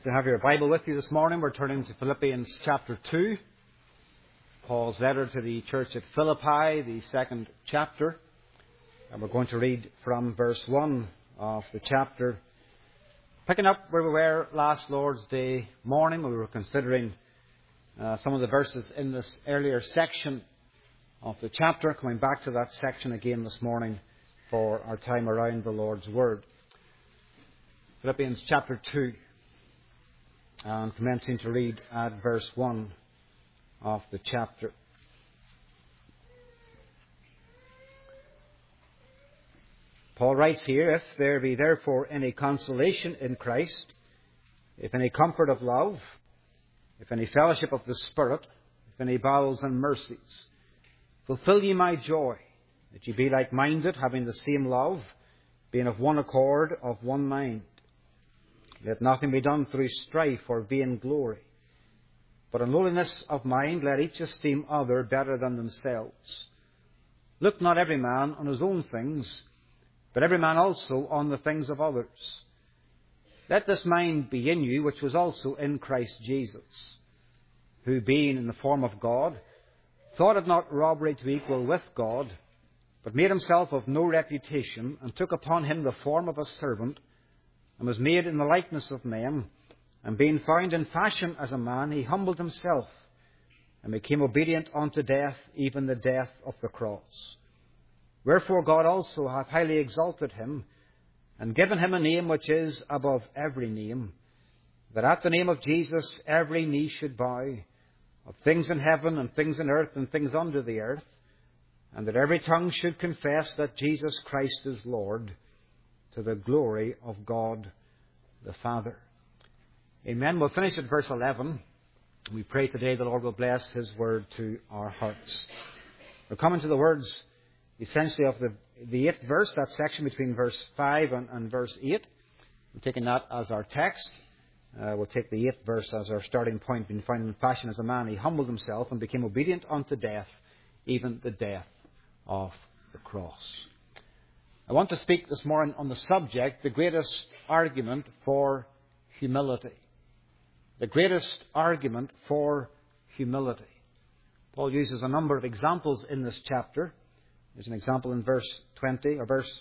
To have your Bible with you this morning, we're turning to Philippians chapter 2, Paul's letter to the church at Philippi, the second chapter. And we're going to read from verse 1 of the chapter, picking up where we were last Lord's Day morning. We were considering some of the verses in this earlier section of the chapter, coming back to that section again this morning for our time around the Lord's Word. Philippians chapter 2. And commencing to read at verse 1 of the chapter. Paul writes here, "If there be therefore any consolation in Christ, if any comfort of love, if any fellowship of the Spirit, if any bowels and mercies, fulfill ye my joy, that ye be like-minded, having the same love, being of one accord, of one mind. Let nothing be done through strife or vain glory, but in lowliness of mind let each esteem other better than themselves. Look not every man on his own things, but every man also on the things of others. Let this mind be in you, which was also in Christ Jesus, who being in the form of God, thought it not robbery to equal with God, but made himself of no reputation, and took upon him the form of a servant, and was made in the likeness of men, and being found in fashion as a man, he humbled himself, and became obedient unto death, even the death of the cross. Wherefore God also hath highly exalted him, and given him a name which is above every name, that at the name of Jesus every knee should bow, of things in heaven and things in earth and things under the earth, and that every tongue should confess that Jesus Christ is Lord, to the glory of God the Father." Amen. We'll finish at verse 11. We pray today the Lord will bless His word to our hearts. We're coming to the words essentially of the 8th verse, that section between verse 5 and verse 8. We're taking that as our text. We'll take the 8th verse as our starting point. Being found in fashion as a man, he humbled himself and became obedient unto death, even the death of the cross. I want to speak this morning on the subject, the greatest argument for humility. The greatest argument for humility. Paul uses a number of examples in this chapter. There's an example in verse 20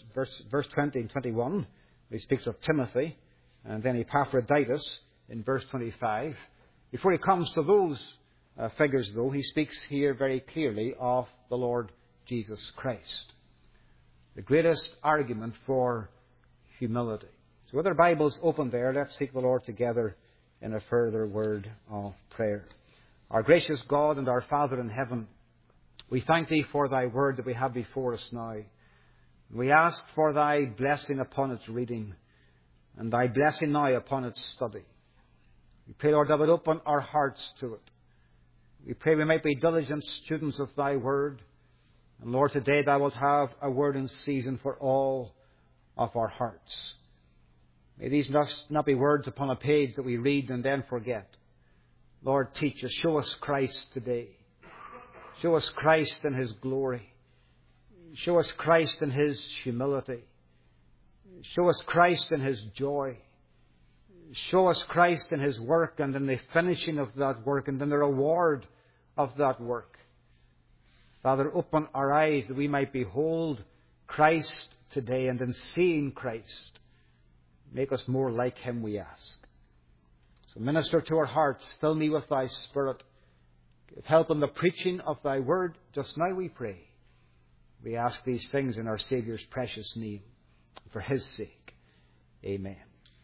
and 21, where he speaks of Timothy, and then Epaphroditus in verse 25. Before he comes to those figures, though, he speaks here very clearly of the Lord Jesus Christ. The greatest argument for humility. So with our Bibles open there, let's seek the Lord together in a further word of prayer. Our gracious God and our Father in heaven, we thank Thee for Thy word that we have before us now. We ask for Thy blessing upon its reading and Thy blessing now upon its study. We pray, Lord, that would open our hearts to it. We pray we might be diligent students of Thy word. And Lord, today Thou wilt have a word in season for all of our hearts. May these not be words upon a page that we read and then forget. Lord, teach us. Show us Christ today. Show us Christ in His glory. Show us Christ in His humility. Show us Christ in His joy. Show us Christ in His work and in the finishing of that work and in the reward of that work. Father, open our eyes that we might behold Christ today, and in seeing Christ, make us more like Him, we ask. So minister to our hearts. Fill me with Thy Spirit. Give help in the preaching of Thy word. Just now we pray. We ask these things in our Saviour's precious name. For His sake. Amen.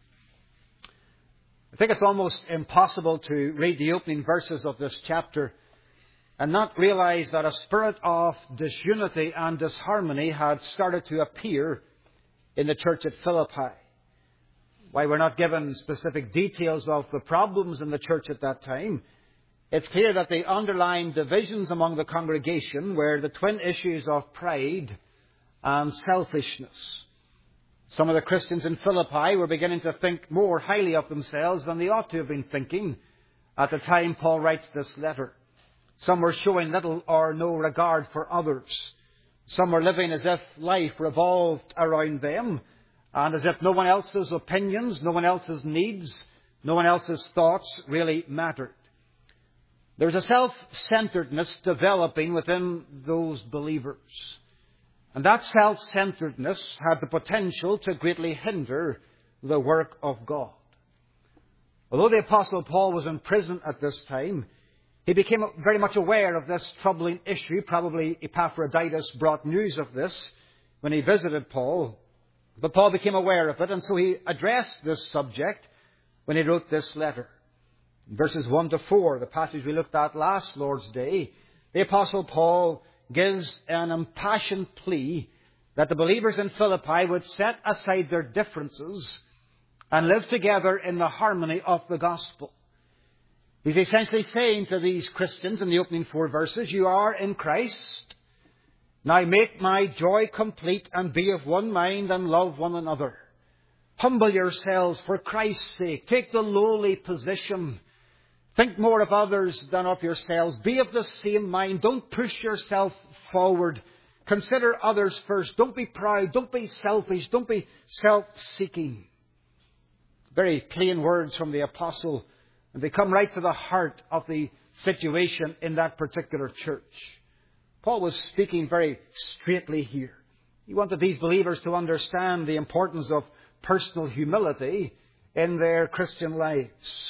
I think it's almost impossible to read the opening verses of this chapter and not realize that a spirit of disunity and disharmony had started to appear in the church at Philippi. While we're not given specific details of the problems in the church at that time, it's clear that the underlying divisions among the congregation were the twin issues of pride and selfishness. Some of the Christians in Philippi were beginning to think more highly of themselves than they ought to have been thinking at the time Paul writes this letter. Some were showing little or no regard for others. Some were living as if life revolved around them, and as if no one else's opinions, no one else's needs No one else's thoughts really mattered. There was a self-centeredness developing within those believers. And that self-centeredness had the potential to greatly hinder the work of God. Although the Apostle Paul was in prison at this time, he became very much aware of this troubling issue. Probably Epaphroditus brought news of this when he visited Paul. But Paul became aware of it, and so he addressed this subject when he wrote this letter. In verses 1 to 4, the passage we looked at last Lord's Day, the Apostle Paul gives an impassioned plea that the believers in Philippi would set aside their differences and live together in the harmony of the gospel. He's essentially saying to these Christians in the opening 4 verses, you are in Christ. Now make my joy complete and be of one mind and love one another. Humble yourselves for Christ's sake. Take the lowly position. Think more of others than of yourselves. Be of the same mind. Don't push yourself forward. Consider others first. Don't be proud. Don't be selfish. Don't be self-seeking. Very plain words from the apostle. And they come right to the heart of the situation in that particular church. Paul was speaking very straightly here. He wanted these believers to understand the importance of personal humility in their Christian lives.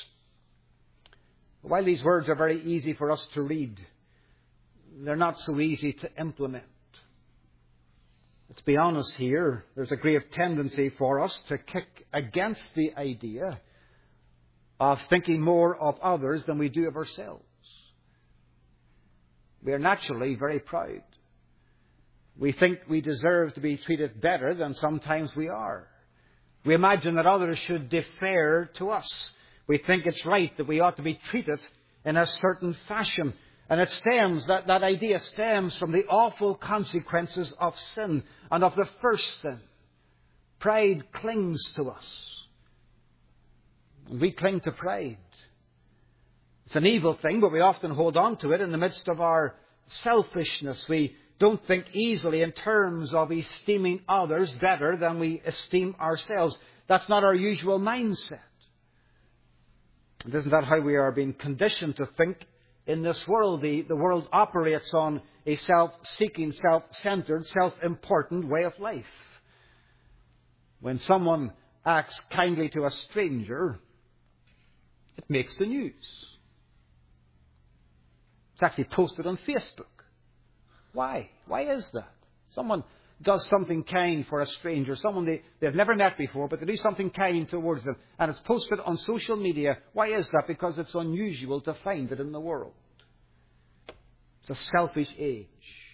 While these words are very easy for us to read, they're not so easy to implement. Let's be honest here. There's a great tendency for us to kick against the idea of thinking more of others than we do of ourselves. We are naturally very proud. We think we deserve to be treated better than sometimes we are. We imagine that others should defer to us. We think it's right that we ought to be treated in a certain fashion. And that idea stems from the awful consequences of sin and of the first sin. Pride clings to us. And we cling to pride. It's an evil thing, but we often hold on to it in the midst of our selfishness. We don't think easily in terms of esteeming others better than we esteem ourselves. That's not our usual mindset. And isn't that how we are being conditioned to think in this world? The world operates on a self-seeking, self-centered, self-important way of life. When someone acts kindly to a stranger, it makes the news. It's actually posted on Facebook. Why? Why is that? Someone does something kind for a stranger, someone they've never met before, but they do something kind towards them, and it's posted on social media. Why is that? Because it's unusual to find it in the world. It's a selfish age.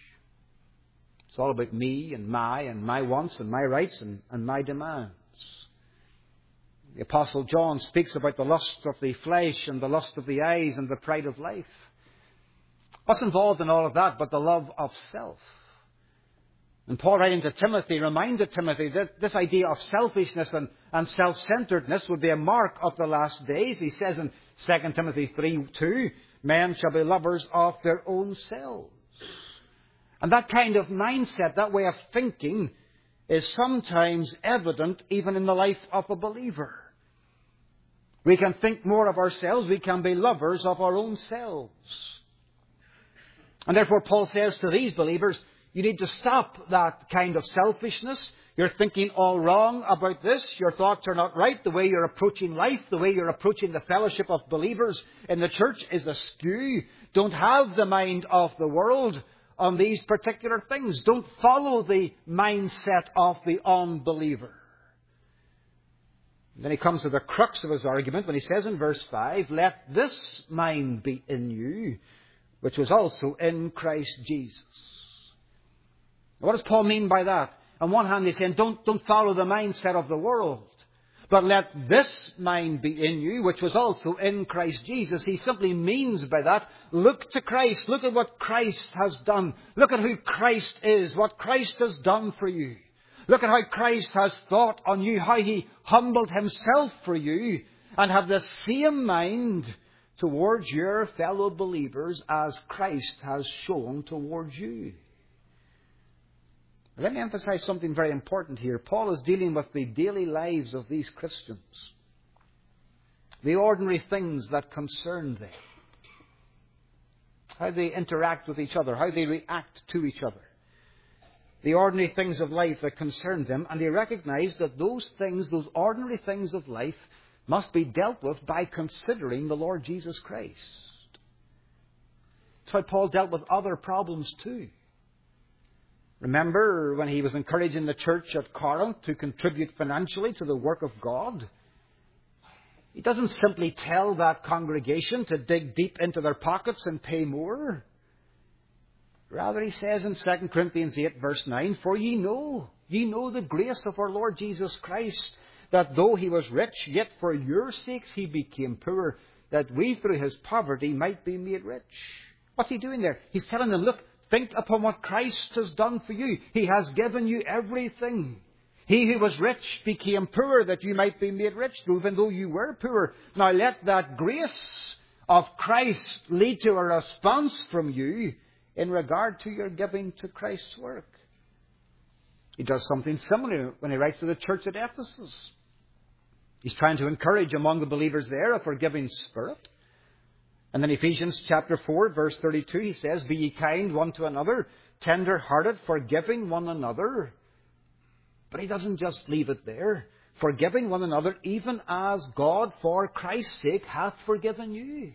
It's all about me and my wants and my rights and my demands. The Apostle John speaks about the lust of the flesh and the lust of the eyes and the pride of life. What's involved in all of that but the love of self? And Paul, writing to Timothy, reminded Timothy that this idea of selfishness and self-centeredness would be a mark of the last days. He says in 2 Timothy 3:2, men shall be lovers of their own selves. And that kind of mindset, that way of thinking, is sometimes evident even in the life of a believer. We can think more of ourselves. We can be lovers of our own selves. And therefore Paul says to these believers, you need to stop that kind of selfishness. You're thinking all wrong about this. Your thoughts are not right. The way you're approaching life, the way you're approaching the fellowship of believers in the church is askew. Don't have the mind of the world on these particular things. Don't follow the mindset of the unbeliever. And then he comes to the crux of his argument when he says in verse 5, let this mind be in you, which was also in Christ Jesus. What does Paul mean by that? On one hand, he's saying, don't follow the mindset of the world, but let this mind be in you, which was also in Christ Jesus. He simply means by that, look to Christ. Look at what Christ has done. Look at who Christ is, what Christ has done for you. Look at how Christ has thought on you, how he humbled himself for you, and have the same mind towards your fellow believers as Christ has shown towards you. Let me emphasize something very important here. Paul is dealing with the daily lives of these Christians. the ordinary things that concern them, how they interact with each other, how they react to each other, the ordinary things of life that concern them, and they recognize that those things, those ordinary things of life, must be dealt with by considering the Lord Jesus Christ. That's how Paul dealt with other problems too. Remember when he was encouraging the church at Corinth to contribute financially to the work of God? He doesn't simply tell that congregation to dig deep into their pockets and pay more. Rather, he says in 2 Corinthians 8, verse 9, "For ye know the grace of our Lord Jesus Christ, that though he was rich, yet for your sakes he became poor, that we through his poverty might be made rich." What's he doing there? He's telling them, look, think upon what Christ has done for you. He has given you everything. He who was rich became poor that you might be made rich, even though you were poor. Now let that grace of Christ lead to a response from you in regard to your giving to Christ's work. He does something similar when he writes to the church at Ephesus. He's trying to encourage among the believers there a forgiving spirit. And then Ephesians chapter 4, verse 32, he says, "Be ye kind one to another, tender-hearted, forgiving one another." But he doesn't just leave it there. Forgiving one another, even as God, for Christ's sake, hath forgiven you.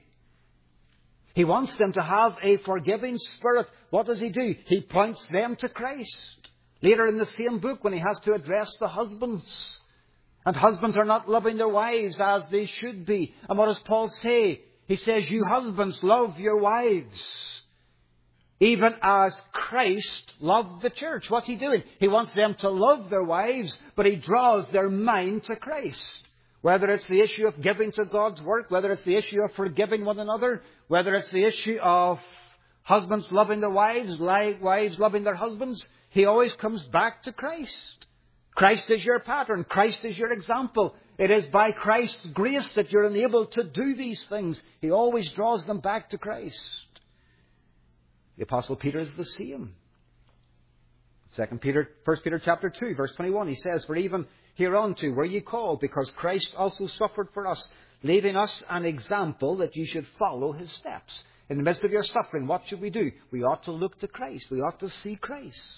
He wants them to have a forgiving spirit. What does he do? He points them to Christ. Later in the same book, when he has to address the husbands, and husbands are not loving their wives as they should be. And what does Paul say? He says, "You husbands, love your wives, even as Christ loved the church." What's he doing? He wants them to love their wives, but he draws their mind to Christ. Whether it's the issue of giving to God's work, whether it's the issue of forgiving one another, whether it's the issue of husbands loving their wives, wives loving their husbands, he always comes back to Christ. Christ is your pattern. Christ is your example. It is by Christ's grace that you're enabled to do these things. He always draws them back to Christ. The Apostle Peter is the same. 1 Peter chapter 2, verse 21, he says, "For even hereunto were ye called, because Christ also suffered for us, leaving us an example that ye should follow his steps." In the midst of your suffering, what should we do? We ought to look to Christ. We ought to see Christ.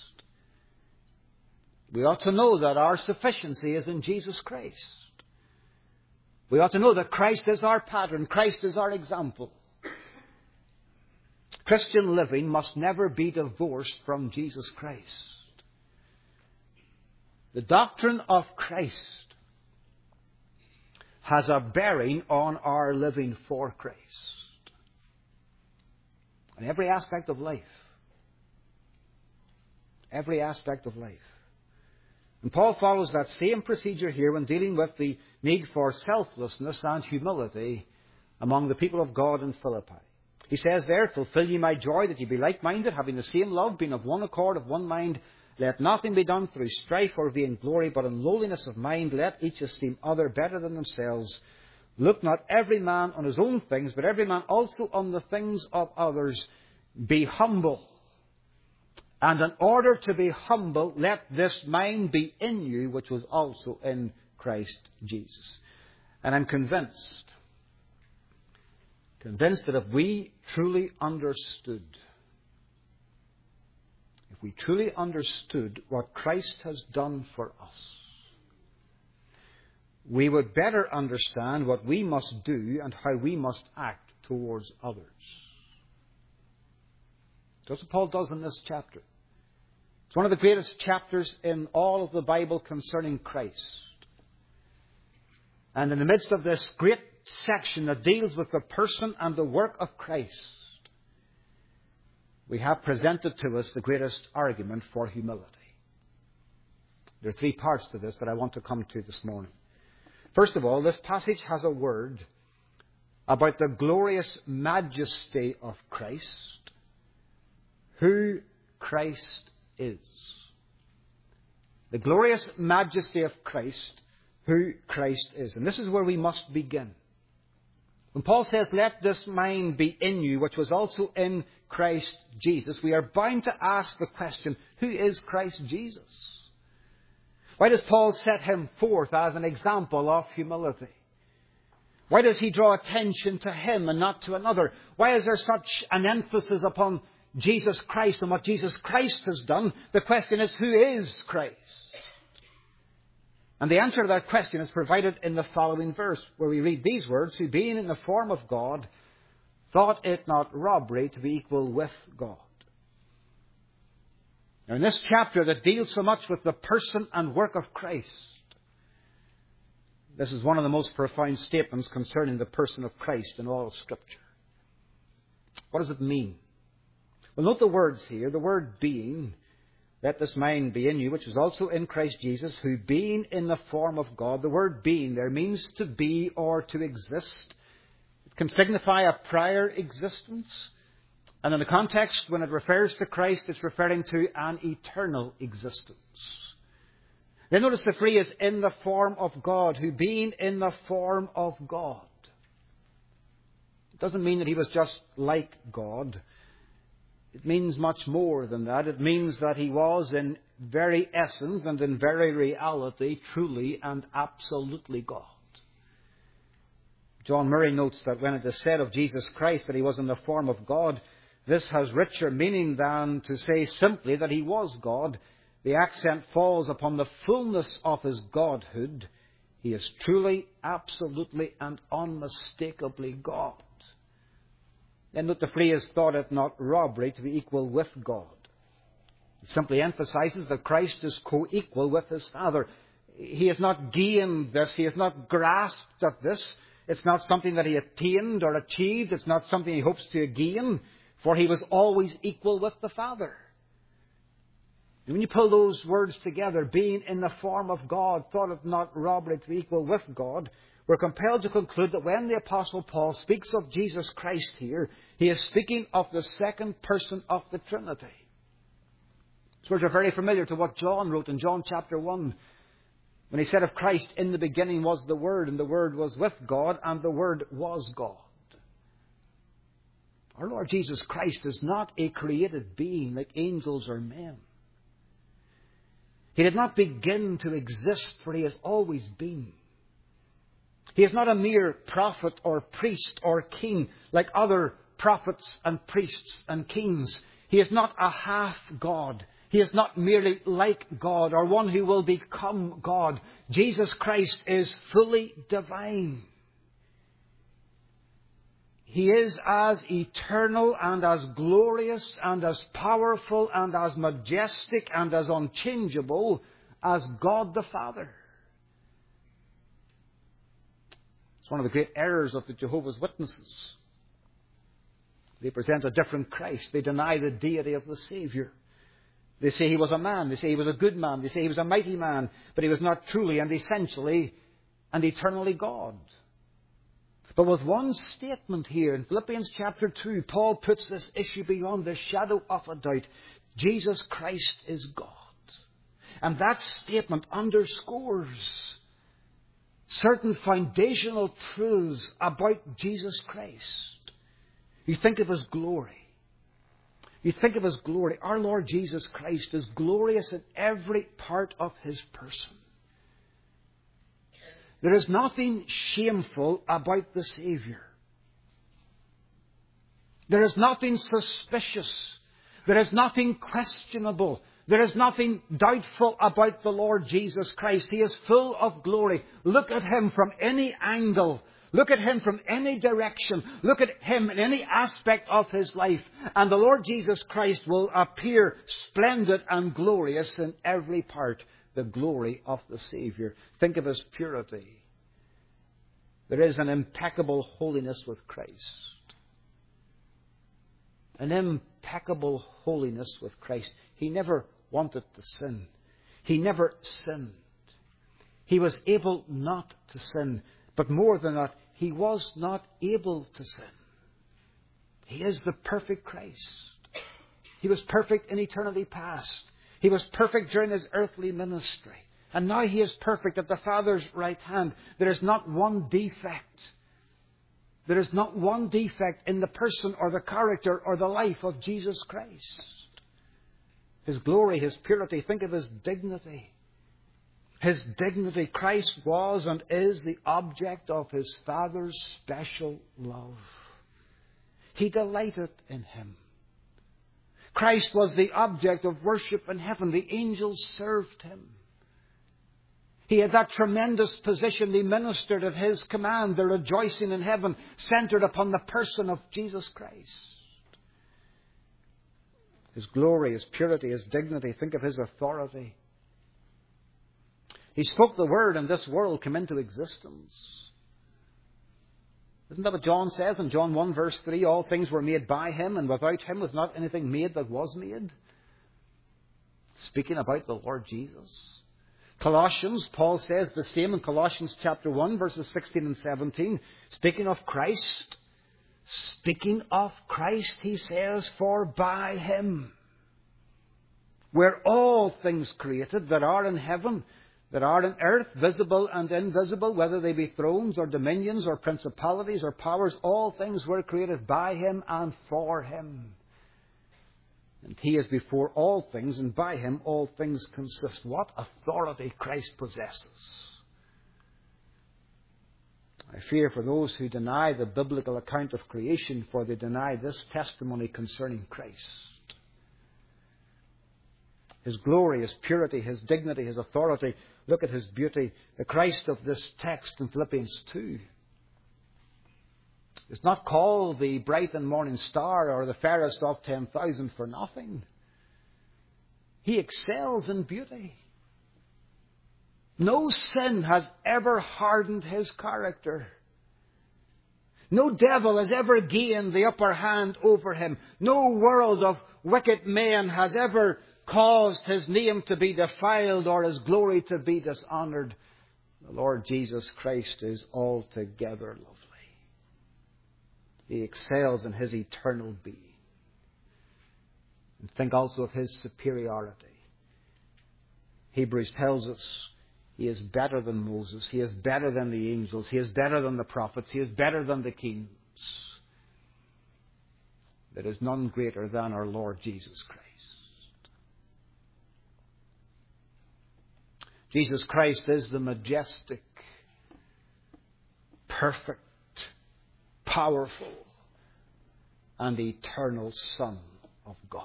We ought to know that our sufficiency is in Jesus Christ. We ought to know that Christ is our pattern. Christ is our example. Christian living must never be divorced from Jesus Christ. The doctrine of Christ has a bearing on our living for Christ. In every aspect of life. Every aspect of life. And Paul follows that same procedure here when dealing with the need for selflessness and humility among the people of God in Philippi. He says there, "Fulfill ye my joy, that ye be like-minded, having the same love, being of one accord, of one mind. Let nothing be done through strife or vain glory, but in lowliness of mind let each esteem other better than themselves. Look not every man on his own things, but every man also on the things of others. Be humble. And in order to be humble, let this mind be in you, which was also in Christ Jesus." And I'm convinced that if we truly understood what Christ has done for us, we would better understand what we must do and how we must act towards others. That's what Paul does in this chapter. It's one of the greatest chapters in all of the Bible concerning Christ. And in the midst of this great section that deals with the person and the work of Christ, we have presented to us the greatest argument for humility. There are three parts to this that I want to come to this morning. First of all, this passage has a word about the glorious majesty of Christ, who Christ is. The glorious majesty of Christ, who Christ is. And this is where we must begin. When Paul says, "Let this mind be in you, which was also in Christ Jesus," we are bound to ask the question, who is Christ Jesus? Why does Paul set him forth as an example of humility? Why does he draw attention to him and not to another? Why is there such an emphasis upon Jesus Christ and what Jesus Christ has done? The question is, who is Christ? And the answer to that question is provided in the following verse, where we read these words, who being in the form of God, thought it not robbery to be equal with God. Now, in this chapter that deals so much with the person and work of Christ, this is one of the most profound statements concerning the person of Christ in all of Scripture. What does it mean? Well, note the words here. The word being, let this mind be in you, which is also in Christ Jesus, who being in the form of God. The word being there means to be or to exist. It can signify a prior existence. And in the context, when it refers to Christ, it's referring to an eternal existence. Then notice the phrase, in the form of God, who being in the form of God. It doesn't mean that he was just like God. It means much more than that. It means that he was in very essence and in very reality, truly and absolutely God. John Murray notes that when it is said of Jesus Christ that he was in the form of God, this has richer meaning than to say simply that he was God. The accent falls upon the fullness of his godhood. He is truly, absolutely, and unmistakably God. Then note the phrase, thought it not robbery to be equal with God. It simply emphasizes that Christ is co-equal with his Father. He has not gained this. He has not grasped at this. It's not something that he attained or achieved. It's not something he hopes to gain, for he was always equal with the Father. And when you pull those words together, being in the form of God, thought it not robbery to be equal with God, we're compelled to conclude that when the Apostle Paul speaks of Jesus Christ here, he is speaking of the second person of the Trinity. These words are very familiar to what John wrote in John chapter 1, when he said of Christ, in the beginning was the Word, and the Word was with God, and the Word was God. Our Lord Jesus Christ is not a created being like angels or men. He did not begin to exist, for he has always been. He is not a mere prophet or priest or king like other prophets and priests and kings. He is not a half God. He is not merely like God or one who will become God. Jesus Christ is fully divine. He is as eternal and as glorious and as powerful and as majestic and as unchangeable as God the Father. It's one of the great errors of the Jehovah's Witnesses. They present a different Christ. They deny the deity of the Savior. They say he was a man. They say he was a good man. They say he was a mighty man. But he was not truly and essentially and eternally God. But with one statement here in Philippians chapter 2, Paul puts this issue beyond the shadow of a doubt. Jesus Christ is God. And that statement underscores certain foundational truths about Jesus Christ. You think of his glory. You think of his glory. Our Lord Jesus Christ is glorious in every part of his person. There is nothing shameful about the Savior. There is nothing suspicious. There is nothing questionable. There is nothing doubtful about the Lord Jesus Christ. He is full of glory. Look at him from any angle. Look at him from any direction. Look at him in any aspect of his life. And the Lord Jesus Christ will appear splendid and glorious in every part. The glory of the Savior. Think of his purity. There is an impeccable holiness with Christ. An impeccable holiness with Christ. He never wanted to sin. He never sinned. He was able not to sin. But more than that, he was not able to sin. He is the perfect Christ. He was perfect in eternity past. He was perfect during his earthly ministry. And now he is perfect at the Father's right hand. There is not one defect. There is not one defect in the person or the character or the life of Jesus Christ. His glory, his purity. Think of his dignity. His dignity. Christ was and is the object of His Father's special love. He delighted in Him. Christ was the object of worship in heaven. The angels served Him. He had that tremendous position. They ministered at His command. The rejoicing in heaven centered upon the person of Jesus Christ. His glory, His purity, His dignity. Think of His authority. He spoke the word and this world came into existence. Isn't that what John says in John 1 verse 3? All things were made by Him, and without Him was not anything made that was made. Speaking about the Lord Jesus. Colossians, Paul says the same in Colossians chapter 1 verses 16 and 17. Speaking of Christ, he says, for by Him were all things created that are in heaven, that are in earth, visible and invisible, whether they be thrones or dominions or principalities or powers, all things were created by Him and for Him. And He is before all things, and by Him all things consist. What authority Christ possesses. I fear for those who deny the biblical account of creation, for they deny this testimony concerning Christ. His glory, His purity, His dignity, His authority. Look at His beauty. The Christ of this text in Philippians 2 is not called the bright and morning star or the fairest of 10,000 for nothing. He excels in beauty. No sin has ever hardened His character. No devil has ever gained the upper hand over Him. No world of wicked men has ever caused His name to be defiled or His glory to be dishonoured. The Lord Jesus Christ is altogether lovely. He excels in His eternal being. And think also of His superiority. Hebrews tells us He is better than Moses. He is better than the angels. He is better than the prophets. He is better than the kings. There is none greater than our Lord Jesus Christ. Jesus Christ is the majestic, perfect, powerful, and eternal Son of God.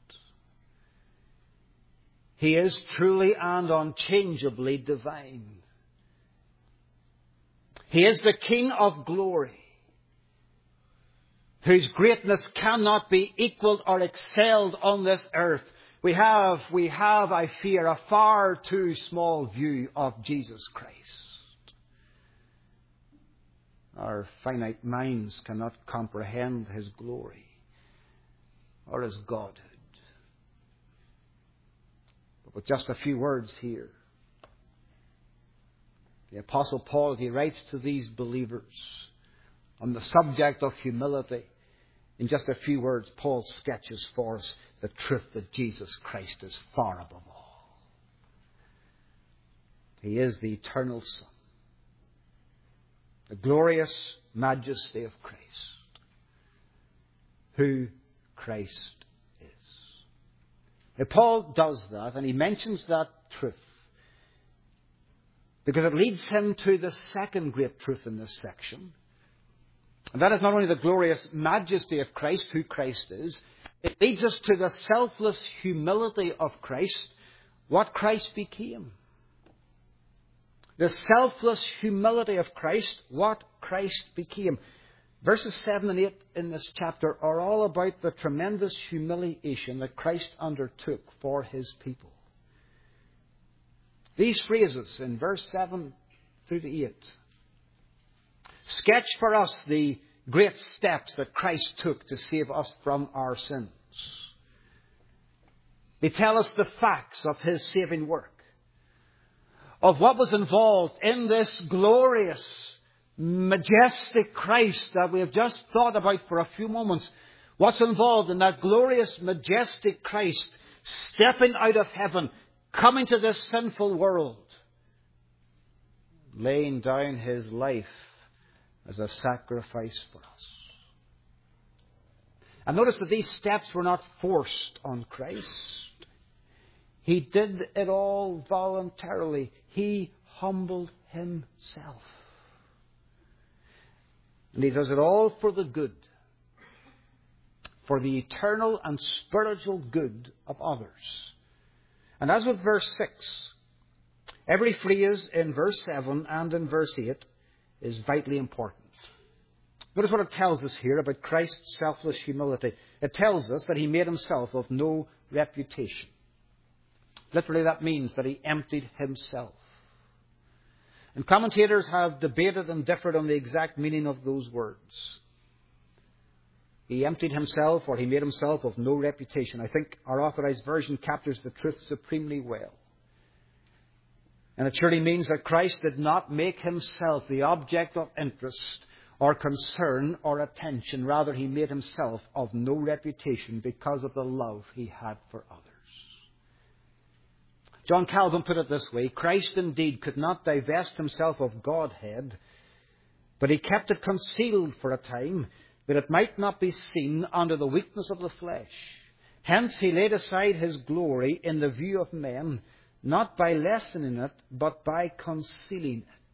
He is truly and unchangeably divine. He is the King of glory, whose greatness cannot be equaled or excelled on this earth. We have, I fear, a far too small view of Jesus Christ. Our finite minds cannot comprehend His glory or His Godhood. But with just a few words here, the Apostle Paul, he writes to these believers on the subject of humility. In just a few words, Paul sketches for us the truth that Jesus Christ is far above all. He is the eternal Son, the glorious majesty of Christ, who Christ is. Now, Paul does that, and he mentions that truth because it leads him to the second great truth in this section. And that is not only the glorious majesty of Christ, who Christ is, it leads us to the selfless humility of Christ, what Christ became. The selfless humility of Christ, what Christ became. Verses 7 and 8 in this chapter are all about the tremendous humiliation that Christ undertook for His people. These phrases in verse 7 through to 8 sketch for us the great steps that Christ took to save us from our sins. They tell us the facts of His saving work, of what was involved in this glorious, majestic Christ that we have just thought about for a few moments. What's involved in that glorious, majestic Christ stepping out of heaven, coming to this sinful world, laying down His life as a sacrifice for us. And notice that these steps were not forced on Christ. He did it all voluntarily. He humbled himself. And he does it all for the good, for the eternal and spiritual good of others. And as with verse 6, every phrase in verse 7 and in verse 8 is vitally important. Notice what it tells us here about Christ's selfless humility. It tells us that he made himself of no reputation. Literally, that means that he emptied himself. And commentators have debated and differed on the exact meaning of those words. He emptied himself, or he made himself of no reputation. I think our Authorized Version captures the truth supremely well. And it surely means that Christ did not make himself the object of interest or concern or attention. Rather, he made himself of no reputation because of the love he had for others. John Calvin put it this way: Christ indeed could not divest himself of Godhead, but he kept it concealed for a time, that it might not be seen under the weakness of the flesh. Hence he laid aside his glory in the view of men, not by lessening it, but by concealing it.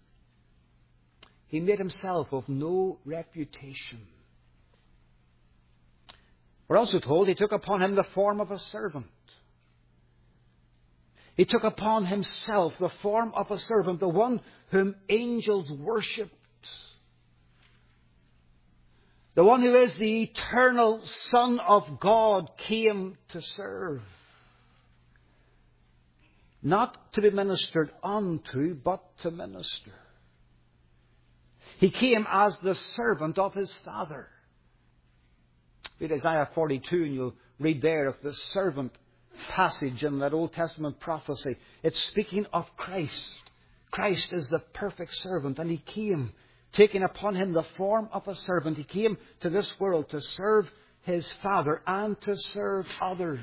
He made himself of no reputation. We're also told he took upon him the form of a servant. He took upon himself the form of a servant, the one whom angels worshipped. The one who is the eternal Son of God came to serve. Not to be ministered unto, but to minister. He came as the servant of his Father. Read Isaiah 42 and you'll read there of the servant passage in that Old Testament prophecy. It's speaking of Christ. Christ is the perfect servant, and he came, taking upon him the form of a servant. He came to this world to serve his Father and to serve others.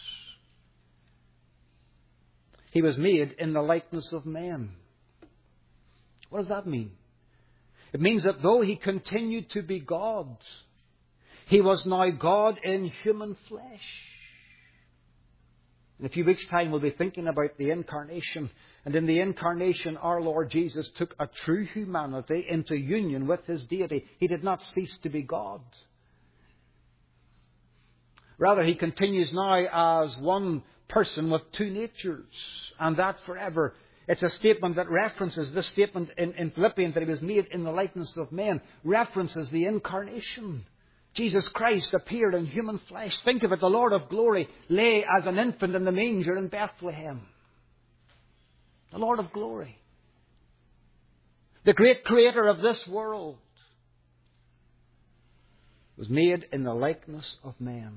He was made in the likeness of men. What does that mean? It means that though he continued to be God, he was now God in human flesh. In a few weeks' time, we'll be thinking about the Incarnation. And in the Incarnation, our Lord Jesus took a true humanity into union with his deity. He did not cease to be God. Rather, he continues now as one person with two natures, and that forever. It's a statement that references this statement in Philippians, that he was made in the likeness of men, references the Incarnation. Jesus Christ appeared in human flesh. Think of it, the Lord of glory lay as an infant in the manger in Bethlehem. The Lord of glory. The great creator of this world was made in the likeness of men.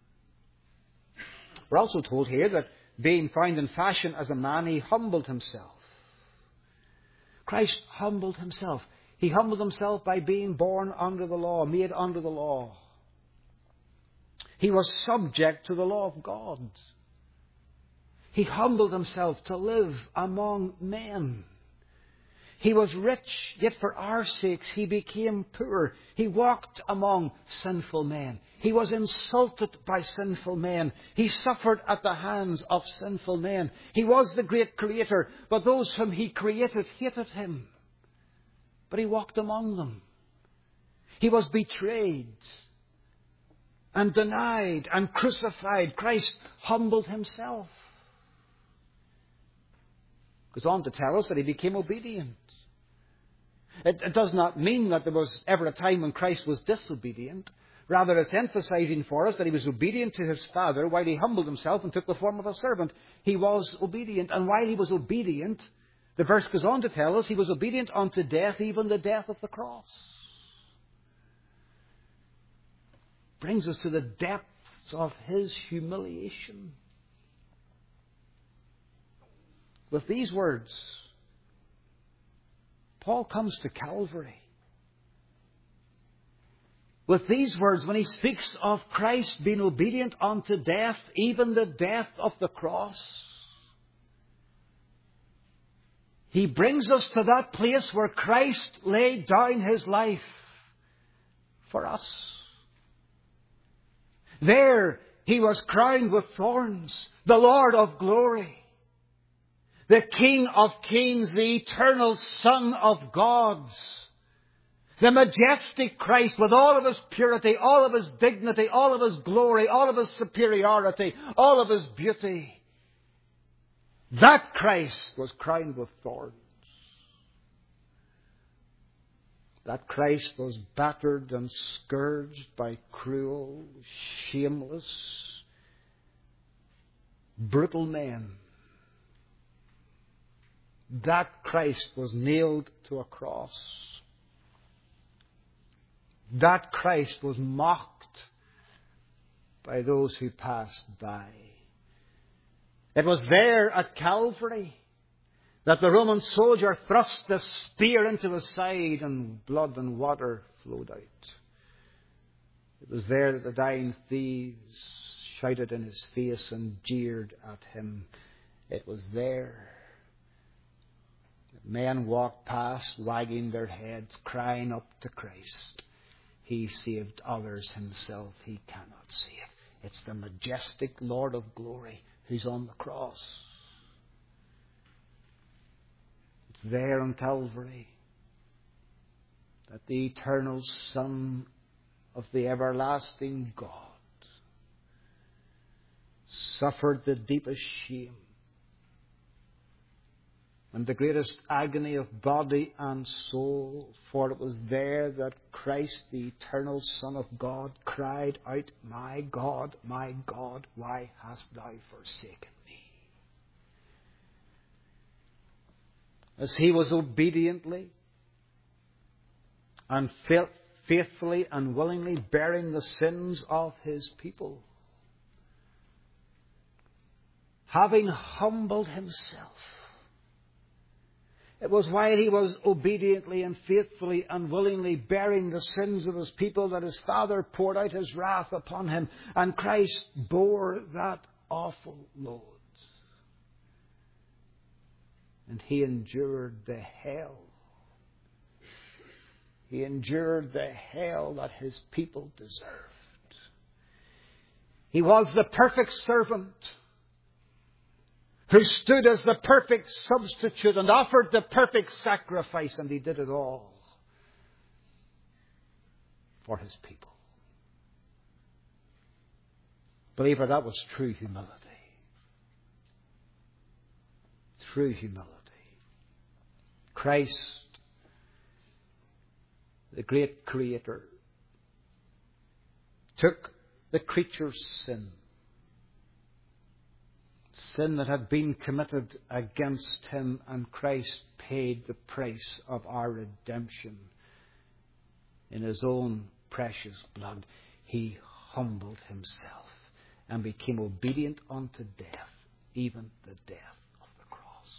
We're also told here that being found in fashion as a man, he humbled himself. Christ humbled himself. He humbled himself by being born under the law, made under the law. He was subject to the law of God. He humbled himself to live among men. He was rich, yet for our sakes he became poor. He walked among sinful men. He was insulted by sinful men. He suffered at the hands of sinful men. He was the great creator, but those whom he created hated him. But he walked among them. He was betrayed and denied and crucified. Christ humbled himself. Goes on to tell us that he became obedient. It does not mean that there was ever a time when Christ was disobedient. Rather, it's emphasizing for us that he was obedient to his Father while he humbled himself and took the form of a servant. He was obedient. And while he was obedient, the verse goes on to tell us he was obedient unto death, even the death of the cross. Brings us to the depths of his humiliation. With these words, Paul comes to Calvary. With these words, when he speaks of Christ being obedient unto death, even the death of the cross, he brings us to that place where Christ laid down his life for us. There he was crowned with thorns, the Lord of glory. the King of Kings, the eternal Son of God, the majestic Christ with all of His purity, all of His dignity, all of His glory, all of His superiority, all of His beauty. That Christ was crowned with thorns. That Christ was battered and scourged by cruel, shameless, brutal men. That Christ was nailed to a cross. That Christ was mocked by those who passed by. It was there at Calvary that the Roman soldier thrust the spear into his side and blood and water flowed out. It was there that the dying thieves shouted in his face and jeered at him. It was there that men walked past, wagging their heads, crying up to Christ. He saved others, Himself He cannot save. It's the majestic Lord of glory who's on the cross. It's there on Calvary that the eternal Son of the everlasting God suffered the deepest shame and the greatest agony of body and soul, for it was there that Christ, the eternal Son of God, cried out, my God, why hast thou forsaken me? As He was obediently and faithfully and willingly bearing the sins of His people, having humbled Himself. It was while He was obediently and faithfully and willingly bearing the sins of His people that His Father poured out His wrath upon Him, and Christ bore that awful load. And He endured the hell. He endured the hell that His people deserved. He was the perfect servant who stood as the perfect substitute and offered the perfect sacrifice, and He did it all for His people. Believer, that was true humility. True humility. Christ, the great Creator, took the creature's sin that had been committed against Him, and Christ paid the price of our redemption in His own precious blood. He humbled Himself and became obedient unto death, even the death of the cross.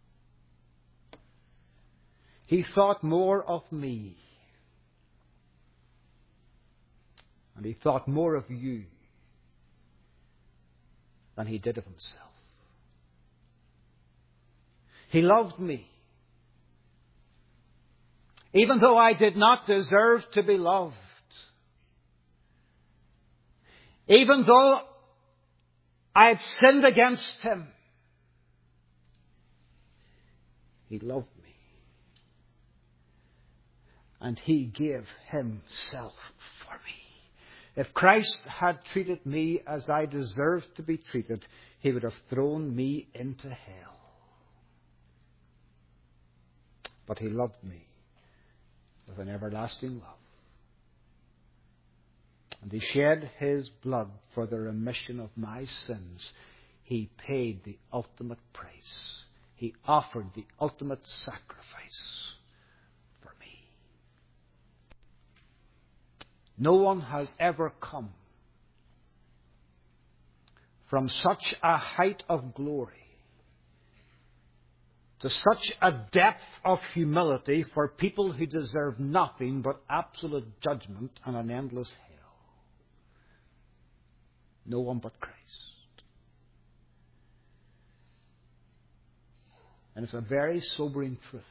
He thought more of me, and He thought more of you than He did of Himself. He loved me, even though I did not deserve to be loved. Even though I had sinned against Him, He loved me. And He gave Himself for me. If Christ had treated me as I deserved to be treated, He would have thrown me into hell. But He loved me with an everlasting love. And He shed His blood for the remission of my sins. He paid the ultimate price. He offered the ultimate sacrifice for me. No one has ever come from such a height of glory to such a depth of humility for people who deserve nothing but absolute judgment and an endless hell. No one but Christ. And it's a very sobering truth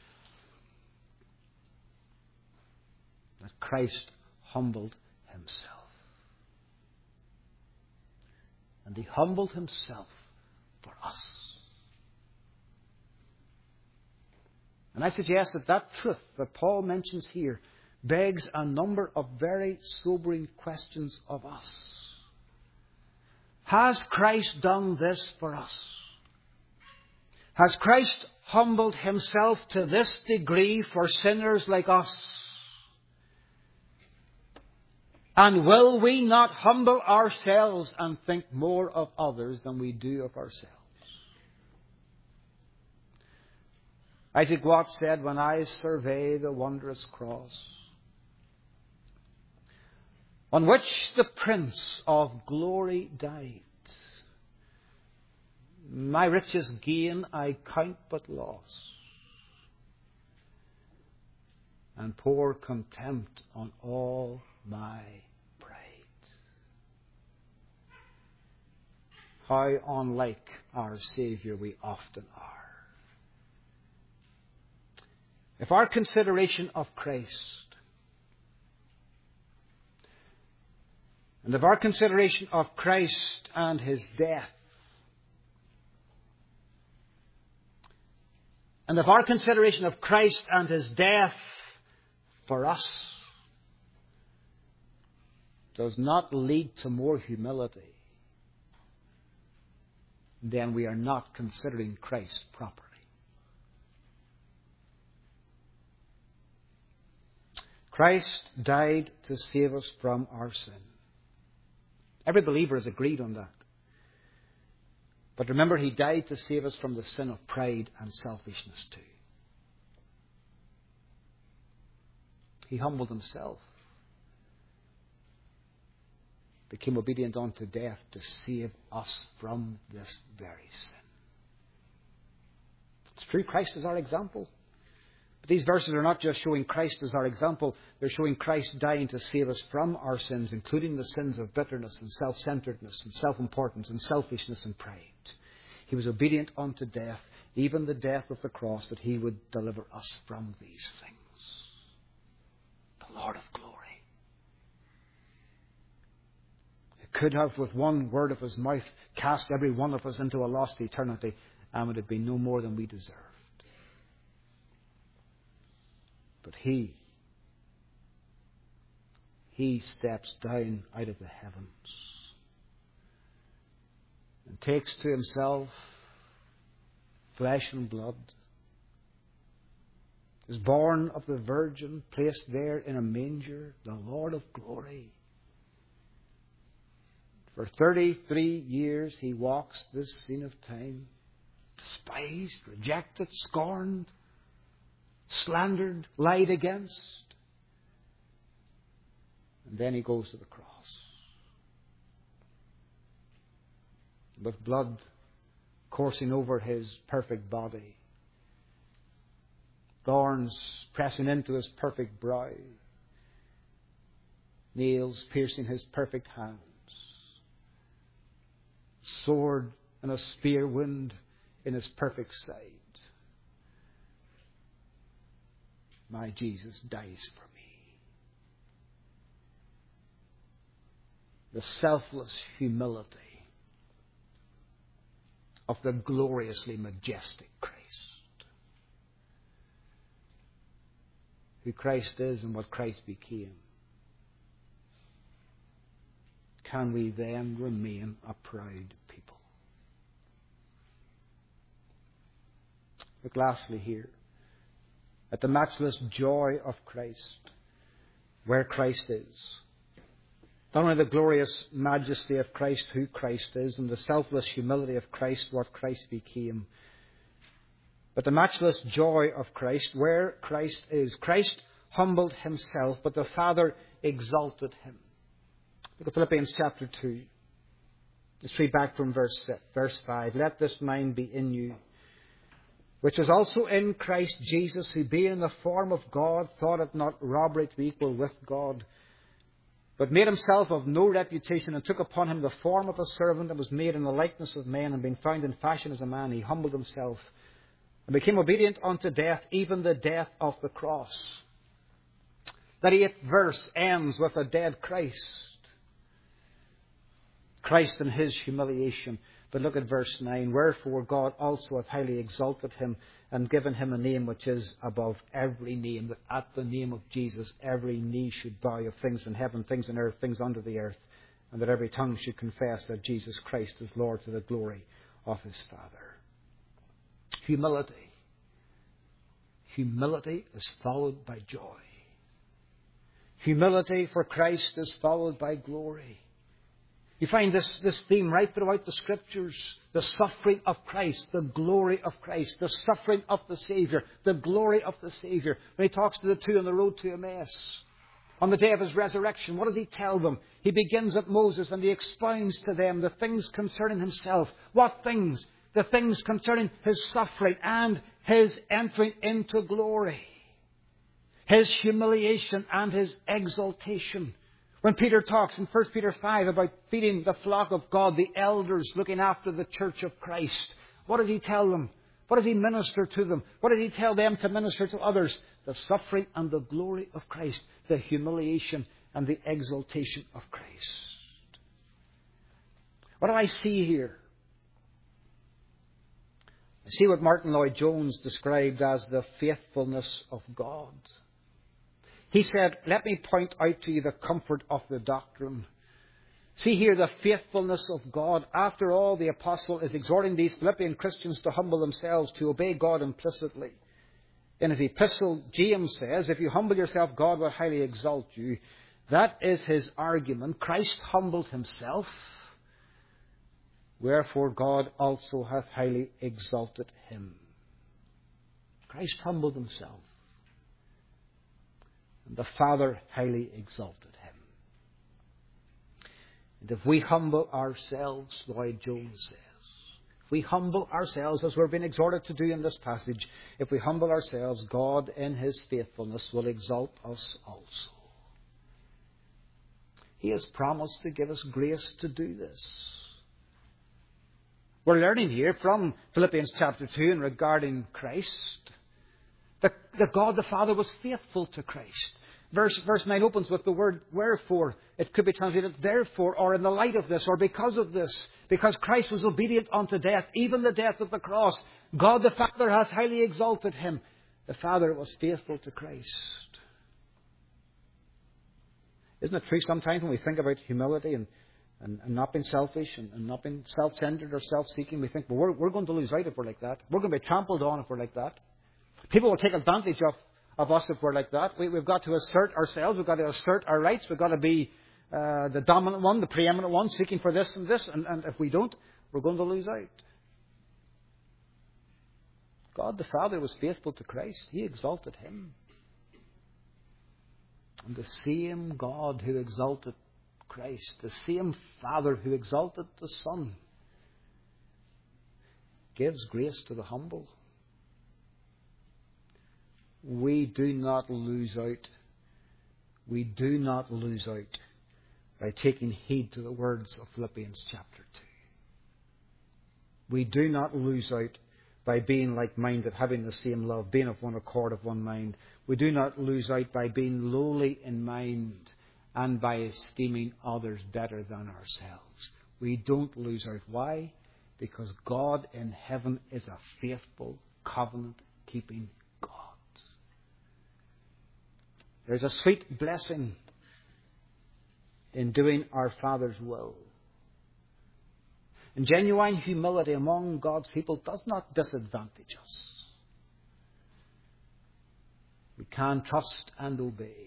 that Christ humbled Himself. And He humbled Himself for us. And I suggest that that truth that Paul mentions here begs a number of very sobering questions of us. Has Christ done this for us? Has Christ humbled himself to this degree for sinners like us? And will we not humble ourselves and think more of others than we do of ourselves? Isaac Watts said, when I survey the wondrous cross, on which the Prince of Glory died, my richest gain I count but loss, and pour contempt on all my pride. How unlike our Saviour we often are. If our consideration of Christ, and if our consideration of Christ and his death, and if our consideration of Christ and his death for us does not lead to more humility, then we are not considering Christ properly. Christ died to save us from our sin. Every believer has agreed on that. But remember, he died to save us from the sin of pride and selfishness too. He humbled himself, became obedient unto death to save us from this very sin. It's true, Christ is our example. But these verses are not just showing Christ as our example, they're showing Christ dying to save us from our sins, including the sins of bitterness and self-centeredness and self-importance and selfishness and pride. He was obedient unto death, even the death of the cross, that he would deliver us from these things. The Lord of glory. He could have, with one word of his mouth, cast every one of us into a lost eternity, and would have been no more than we deserved. But he steps down out of the heavens and takes to himself flesh and blood, is born of the Virgin, placed there in a manger, the Lord of glory. For 33 years he walks this scene of time, despised, rejected, scorned, slandered, lied against. And then he goes to the cross. With blood coursing over his perfect body, thorns pressing into his perfect brow, nails piercing his perfect hands, sword and a spear wound in his perfect side. My Jesus dies for me. The selfless humility of the gloriously majestic Christ. Who Christ is and what Christ became. Can we then remain a proud people? Look lastly here at the matchless joy of Christ, where Christ is. Not only the glorious majesty of Christ, who Christ is, and the selfless humility of Christ, what Christ became, but the matchless joy of Christ, where Christ is. Christ humbled himself, but the Father exalted him. Look at Philippians chapter 2. Let's read back from verse 5. Let this mind be in you, which was also in Christ Jesus, who being in the form of God, thought it not robbery to be equal with God, but made himself of no reputation, and took upon him the form of a servant, and was made in the likeness of men, and being found in fashion as a man, he humbled himself, and became obedient unto death, even the death of the cross. That 8th verse ends with a dead Christ. Christ in his humiliation. But look at verse 9. Wherefore God also hath highly exalted him and given him a name which is above every name, that at the name of Jesus every knee should bow, of things in heaven, things in earth, things under the earth, and that every tongue should confess that Jesus Christ is Lord, to the glory of his Father. Humility. Humility is followed by joy. Humility for Christ is followed by glory. You find this theme right throughout the Scriptures. The suffering of Christ, the glory of Christ, the suffering of the Saviour, the glory of the Saviour. When he talks to the two on the road to Emmaus, on the day of his resurrection, what does he tell them? He begins at Moses and he expounds to them the things concerning himself. What things? The things concerning his suffering and his entering into glory. His humiliation and his exaltation. When Peter talks in 1 Peter 5 about feeding the flock of God, the elders looking after the church of Christ, what does he tell them? What does he minister to them? What does he tell them to minister to others? The suffering and the glory of Christ, the humiliation and the exaltation of Christ. What do I see here? I see what Martin Lloyd-Jones described as the faithfulness of God. He said, let me point out to you the comfort of the doctrine. See here the faithfulness of God. After all, the apostle is exhorting these Philippian Christians to humble themselves, to obey God implicitly. In his epistle, James says, if you humble yourself, God will highly exalt you. That is his argument. Christ humbled himself. Wherefore God also hath highly exalted him. Christ humbled himself. And the Father highly exalted him. And if we humble ourselves, Lloyd-Jones says, if we humble ourselves as we're being exhorted to do in this passage, if we humble ourselves, God in his faithfulness will exalt us also. He has promised to give us grace to do this. We're learning here from Philippians chapter 2 and regarding Christ, that God the Father was faithful to Christ. Verse 9 opens with the word wherefore. It could be translated therefore, or in the light of this, or because of this. Because Christ was obedient unto death, even the death of the cross. God the Father has highly exalted him. The Father was faithful to Christ. Isn't it true sometimes when we think about humility and not being selfish and not being self-centered or self-seeking, we think, well, we're going to lose out if we're like that. We're going to be trampled on if we're like that. People will take advantage of us if we're like that. We've got to assert ourselves. We've got to assert our rights. We've got to be the dominant one, the preeminent one, seeking for this and this. And if we don't, we're going to lose out. God the Father was faithful to Christ. He exalted him. And the same God who exalted Christ, the same Father who exalted the Son, gives grace to the humble. We do not lose out. We do not lose out by taking heed to the words of Philippians chapter 2. We do not lose out by being like-minded, having the same love, being of one accord, of one mind. We do not lose out by being lowly in mind and by esteeming others better than ourselves. We don't lose out. Why? Because God in heaven is a faithful, covenant-keeping God. There's a sweet blessing in doing our Father's will. And genuine humility among God's people does not disadvantage us. We can trust and obey.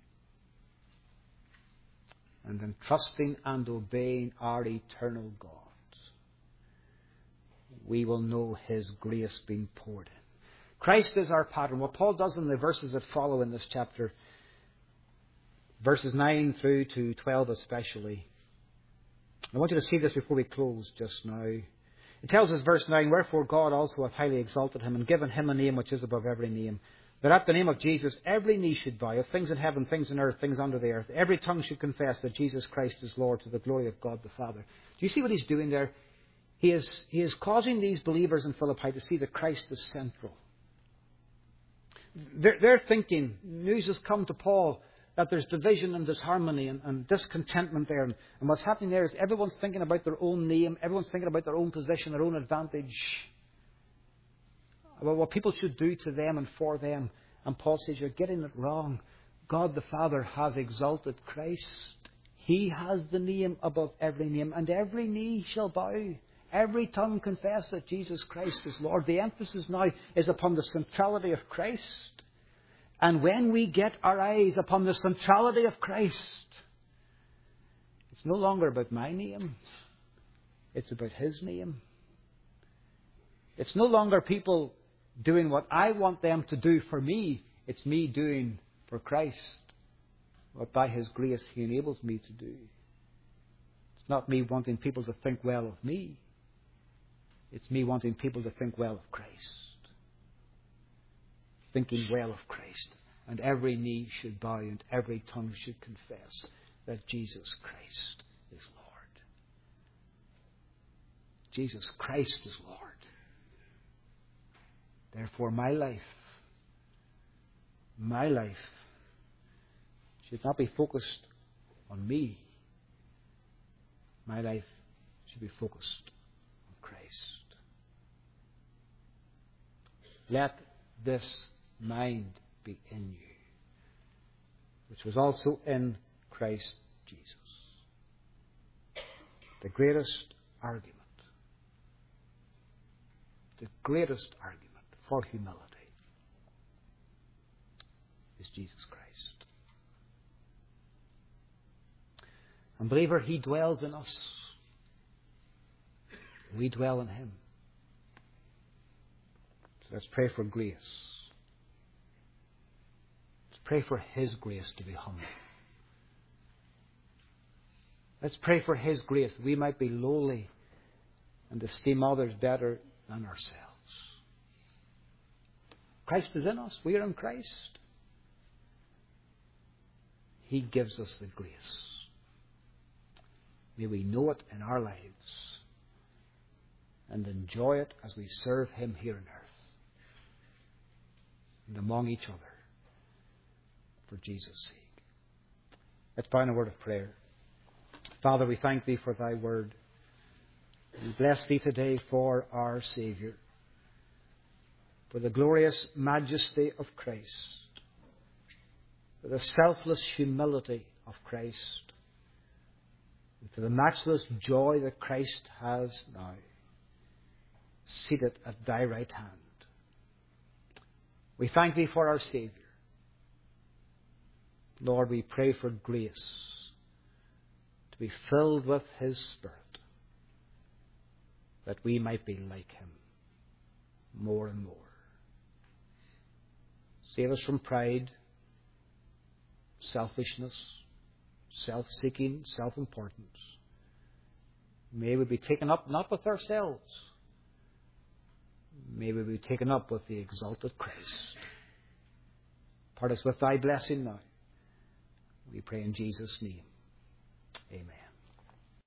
And in trusting and obeying our eternal God, we will know his grace being poured in. Christ is our pattern. What Paul does in the verses that follow in this chapter, verses 9 through to 12 especially. I want you to see this before we close just now. It tells us, verse 9, wherefore God also hath highly exalted him and given him a name which is above every name, that at the name of Jesus every knee should bow, of things in heaven, things in earth, things under the earth. Every tongue should confess that Jesus Christ is Lord, to the glory of God the Father. Do you see what he's doing there? He is causing these believers in Philippi to see that Christ is central. They're thinking, news has come to Paul that there's division and disharmony and discontentment there. And what's happening there is everyone's thinking about their own name. Everyone's thinking about their own position, their own advantage, about what people should do to them and for them. And Paul says, you're getting it wrong. God the Father has exalted Christ. He has the name above every name, and every knee shall bow. Every tongue confess that Jesus Christ is Lord. The emphasis now is upon the centrality of Christ. And when we get our eyes upon the centrality of Christ, it's no longer about my name. It's about His name. It's no longer people doing what I want them to do for me. It's me doing for Christ what by His grace He enables me to do. It's not me wanting people to think well of me. It's me wanting people to think well of Christ. Thinking well of Christ. And every knee should bow and every tongue should confess that Jesus Christ is Lord. Jesus Christ is Lord. Therefore, my life should not be focused on me. My life should be focused on Christ. Let this mind be in you, which was also in Christ Jesus. The greatest argument for humility is Jesus Christ. And believer, He dwells in us. We dwell in Him. So let's pray for grace. Let's pray for His grace to be humble. Let's pray for His grace that we might be lowly and esteem others better than ourselves. Christ is in us. We are in Christ. He gives us the grace. May we know it in our lives and enjoy it as we serve Him here on earth and among each other for Jesus' sake. Let's bow in a word of prayer. Father, we thank Thee for Thy word. We bless Thee today for our Saviour, for the glorious majesty of Christ, for the selfless humility of Christ, and for the matchless joy that Christ has now, seated at Thy right hand. We thank Thee for our Saviour. Lord, we pray for grace to be filled with His Spirit, that we might be like Him more and more. Save us from pride, selfishness, self-seeking, self-importance. May we be taken up not with ourselves. May we be taken up with the exalted Christ. Part us with Thy blessing now. We pray in Jesus' name. Amen.